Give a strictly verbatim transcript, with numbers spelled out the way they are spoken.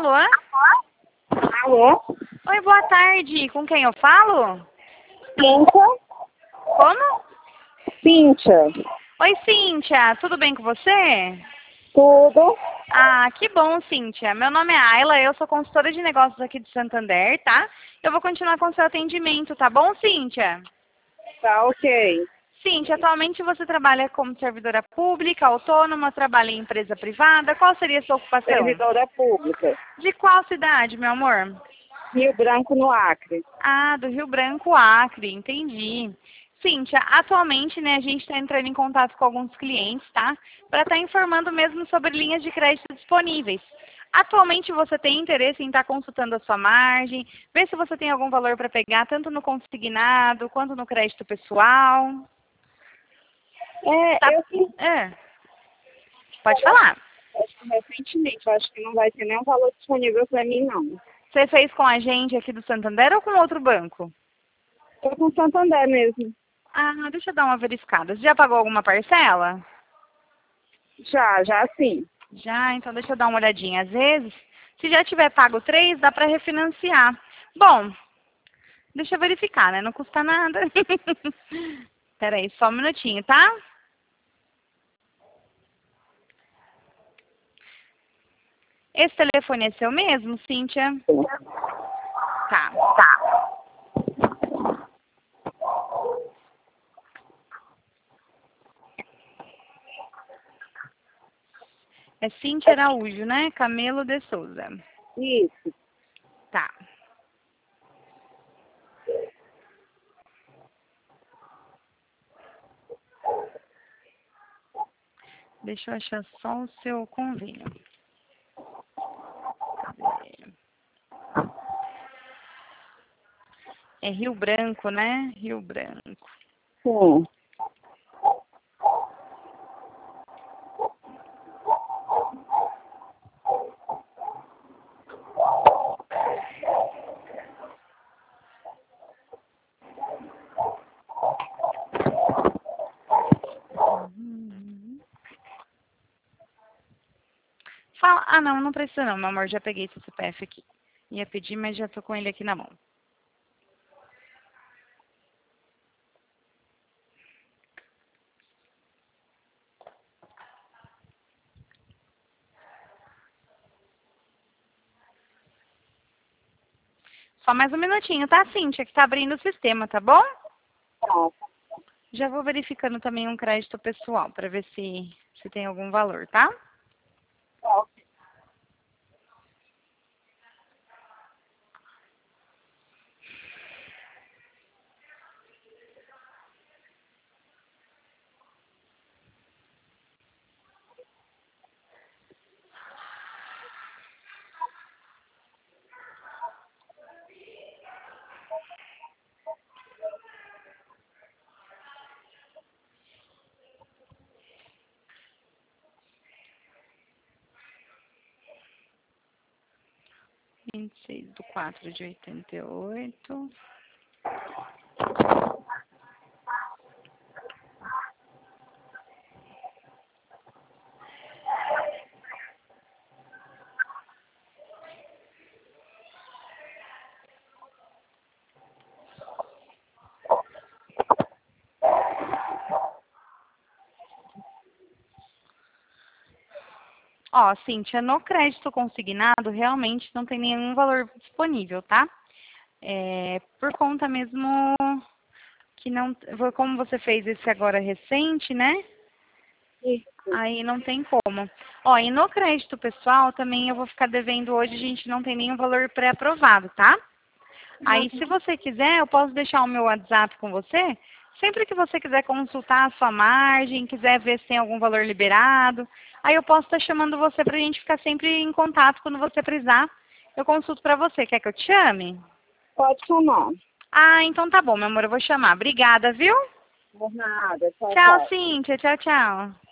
Alô? Alô? Oi, boa tarde. Com quem eu falo? Cíntia? Como? Cíntia. Oi, Cíntia. Tudo bem com você? Tudo? Ah, que bom, Cíntia. Meu nome é Ayla, eu sou consultora de negócios aqui de Santander, tá? Eu vou continuar com o seu atendimento, tá bom, Cíntia? Tá ok. Cíntia, atualmente você trabalha como servidora pública, autônoma, trabalha em empresa privada. Qual seria a sua ocupação? Servidora pública. De qual cidade, meu amor? Rio Branco, no Acre. Ah, do Rio Branco, Acre, entendi. Cíntia, atualmente, né, a gente está entrando em contato com alguns clientes, tá? Para estar informando mesmo sobre linhas de crédito disponíveis. Atualmente você tem interesse em estar consultando a sua margem, ver se você tem algum valor para pegar, tanto no consignado quanto no crédito pessoal. É, Tá? eu fiz É. Pode falar. acho que recentemente, eu acho que não vai ter nenhum valor disponível para mim, não. Você fez com a gente aqui do Santander ou com outro banco? Tô com Santander mesmo. Ah, deixa eu dar uma verificada. Você já pagou alguma parcela? Já, já sim. Já, então deixa eu dar uma olhadinha. Às vezes, se já tiver pago três, dá para refinanciar. Bom, deixa eu verificar, né? Não custa nada. Peraí, só um minutinho, tá? Esse telefone é seu mesmo, Cíntia? Tá. Tá. É Cíntia Araújo, né? Camelo de Souza. Isso. Tá. Deixa eu achar só o seu convênio. Cadê? É Rio Branco, né? Rio Branco. Sim. Uhum. Fala... Ah, não, não precisa não, meu amor. Já peguei seu C P F aqui. Ia pedir, mas já tô com ele aqui na mão. Só mais um minutinho, tá, Cíntia? Que tá abrindo o sistema, tá bom? Tá. Já vou verificando também um crédito pessoal para ver se, se tem algum valor, tá? Tá. vinte e seis do quatro de oitenta e oito. Ó, Cíntia, no crédito consignado, realmente não tem nenhum valor disponível, tá? É, por conta mesmo que não... Como você fez esse agora recente, né? Isso. Aí não tem como. Ó, e no crédito pessoal também eu vou ficar devendo hoje, a gente não tem nenhum valor pré-aprovado, tá? Aí, se você quiser, eu posso deixar o meu WhatsApp com você. Sempre que você quiser consultar a sua margem, quiser ver se tem algum valor liberado, aí eu posso estar chamando você para a gente ficar sempre em contato quando você precisar. Eu consulto para você. Quer que eu te chame? Pode chamar. Ah, então tá bom, meu amor, eu vou chamar. Obrigada, viu? Por nada. Tchau, Tchau, tchau. Cíntia. Tchau, tchau.